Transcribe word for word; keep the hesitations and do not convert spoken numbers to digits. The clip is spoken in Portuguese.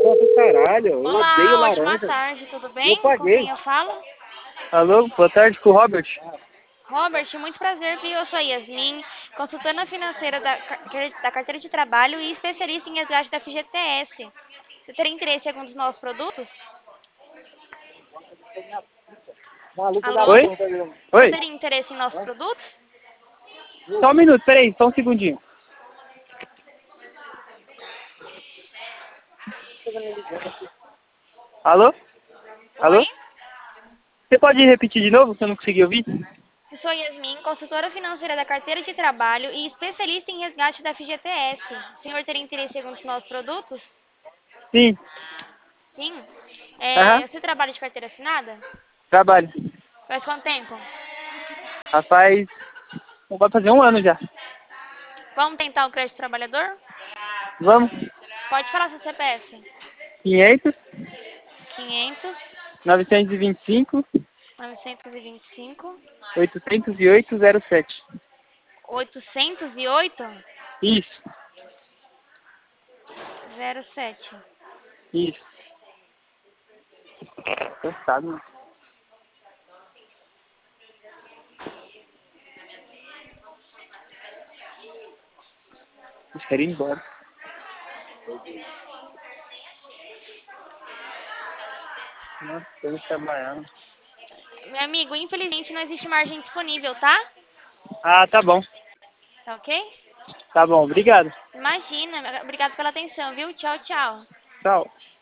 do caralho. Eu odeio Olá, ótima laranja. tarde, tudo Eu bem? Com paguei. quem eu falo? Alô, boa tarde com o Robert. Robert, muito prazer, viu? Eu sou a Yasmin, consultora financeira da, car- da carteira de trabalho e especialista em resgate da F G T S. Você teria interesse em algum dos nossos produtos? Maluco da Alô? Oi? Você Oi? teria interesse em nossos produtos? Só um minuto, peraí, só um segundinho. Alô? Oi? Alô? Você pode repetir de novo, que eu não consegui ouvir? Eu sou a Yasmin, consultora financeira da carteira de trabalho e especialista em resgate da F G T S. O senhor teria interesse em algum dos nossos produtos? Sim. Sim. Aham, É, você trabalha de carteira assinada? trabalho. Faz quanto tempo? Rapaz, vai fazer um ano já. Vamos tentar o crédito trabalhador? Vamos? Pode falar seu C P F. quinhentos, quinhentos, novecentos e vinte e cinco, novecentos e vinte e cinco, oitocentos e oito, zero sete. oitocentos e oito, Isso, zero sete. isso. Cansado, mano. Eu quero ir embora. Nossa, eu vou trabalhar. Meu amigo, infelizmente não existe margem disponível, tá? Ah, tá bom. Tá ok? Tá bom, obrigado. Imagina. Obrigado pela atenção, viu? Tchau, tchau. Tchau.